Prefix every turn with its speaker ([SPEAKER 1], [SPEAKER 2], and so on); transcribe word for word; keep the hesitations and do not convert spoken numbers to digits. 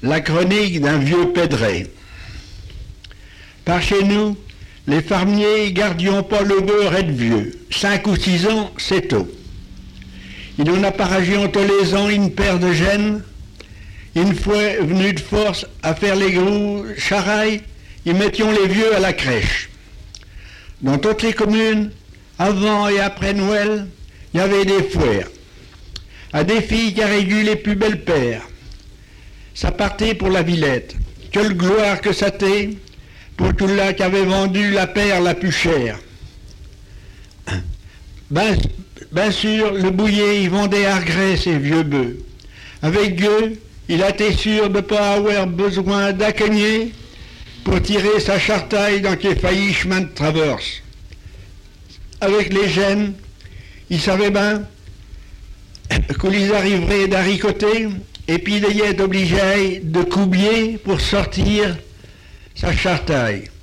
[SPEAKER 1] La chronique d'un vieux pédret. Par chez nous, les fermiers gardions pas le beurre et de vieux. Cinq ou six ans, c'est tôt. Il en a paragion tous les ans une paire de gènes. Une fois venu de force à faire les gros charailles, ils mettions les vieux à la crèche. Dans toutes les communes, avant et après Noël, il y avait des foires. À des filles qui auraient eu les plus belles paires. Ça partait pour la Villette. Quelle gloire que ça t'est pour tout là qui avait vendu la paire la plus chère. Ben, ben sûr, le bouillet, il vendait à regret ces vieux bœufs. Avec eux, il a été sûr de ne pas avoir besoin d'accoigner pour tirer sa chartaille dans les faillis chemins de traverse. Avec les gènes, il savait bien qu'on les arriverait d'haricoter, et puis il est obligé de coublier pour sortir sa chartaille.